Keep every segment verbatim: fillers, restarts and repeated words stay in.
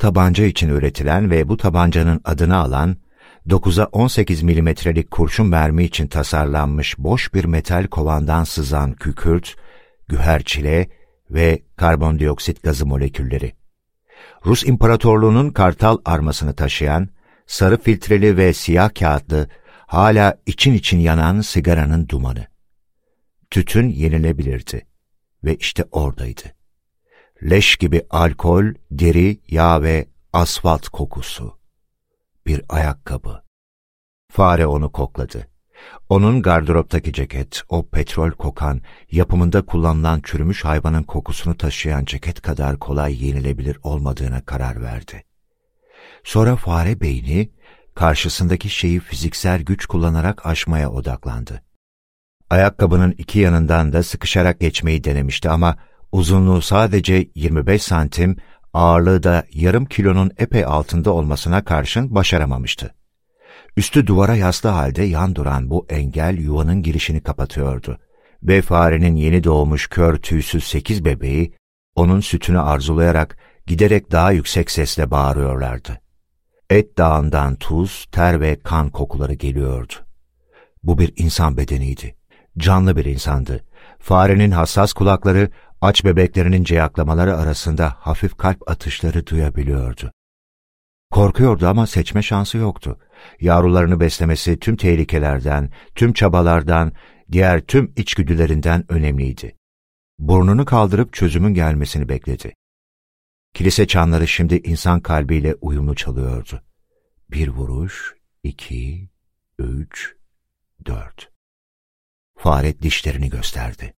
tabanca için üretilen ve bu tabancanın adını alan, dokuza on sekiz milimetrelik kurşun mermi için tasarlanmış boş bir metal kovandan sızan kükürt, güherçile ve karbondioksit gazı molekülleri. Rus İmparatorluğu'nun Kartal armasını taşıyan, sarı filtreli ve siyah kağıtlı, hala için için yanan sigaranın dumanı. Tütün yenilebilirdi ve işte oradaydı. Leş gibi alkol, deri, yağ ve asfalt kokusu. Bir ayakkabı. Fare onu kokladı. Onun gardıroptaki ceket, o petrol kokan, yapımında kullanılan çürümüş hayvanın kokusunu taşıyan ceket kadar kolay yenilebilir olmadığına karar verdi. Sonra fare beyni, karşısındaki şeyi fiziksel güç kullanarak aşmaya odaklandı. Ayakkabının iki yanından da sıkışarak geçmeyi denemişti ama uzunluğu sadece yirmi beş santim, ağırlığı da yarım kilonun epey altında olmasına karşın başaramamıştı. Üstü duvara yaslı halde yan duran bu engel yuvanın girişini kapatıyordu ve farenin yeni doğmuş kör tüysüz sekiz bebeği onun sütünü arzulayarak giderek daha yüksek sesle bağırıyorlardı. Et dağından tuz, ter ve kan kokuları geliyordu. Bu bir insan bedeniydi. Canlı bir insandı. Farenin hassas kulakları, aç bebeklerinin ciyaklamaları arasında hafif kalp atışları duyabiliyordu. Korkuyordu ama seçme şansı yoktu. Yavrularını beslemesi tüm tehlikelerden, tüm çabalardan, diğer tüm içgüdülerinden önemliydi. Burnunu kaldırıp çözümün gelmesini bekledi. Kilise çanları şimdi insan kalbiyle uyumlu çalıyordu. Bir vuruş, iki, üç, dört. Fare dişlerini gösterdi.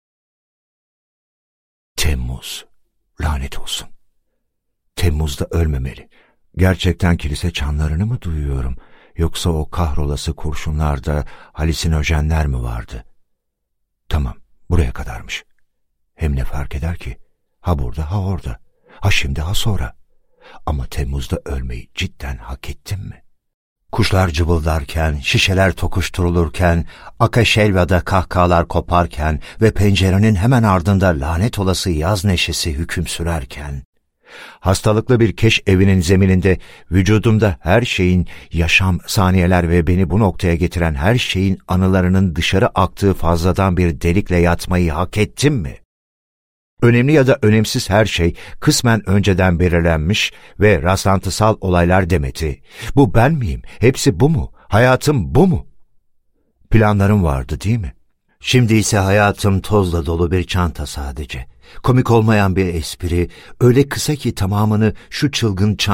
Temmuz, lanet olsun. Temmuz'da ölmemeli. Gerçekten kilise çanlarını mı duyuyorum, yoksa o kahrolası kurşunlarda halüsinojenler mi vardı? Tamam, buraya kadarmış. Hem ne fark eder ki? Ha burada, ha orada. Ha şimdi, ha sonra. Ama Temmuz'da ölmeyi cidden hak ettim mi? Kuşlar cıvıldarken, şişeler tokuşturulurken, Akaşelva'da kahkahalar koparken ve pencerenin hemen ardında lanet olası yaz neşesi hüküm sürerken, hastalıklı bir keş evinin zemininde vücudumda her şeyin, yaşam, saniyeler ve beni bu noktaya getiren her şeyin anılarının dışarı aktığı fazladan bir delikle yatmayı hak ettim mi? Önemli ya da önemsiz her şey kısmen önceden belirlenmiş ve rastlantısal olaylar demeti. Bu ben miyim? Hepsi bu mu? Hayatım bu mu? Planlarım vardı değil mi? Şimdi ise hayatım tozla dolu bir çanta sadece. Komik olmayan bir espri, öyle kısa ki tamamını şu çılgın çanta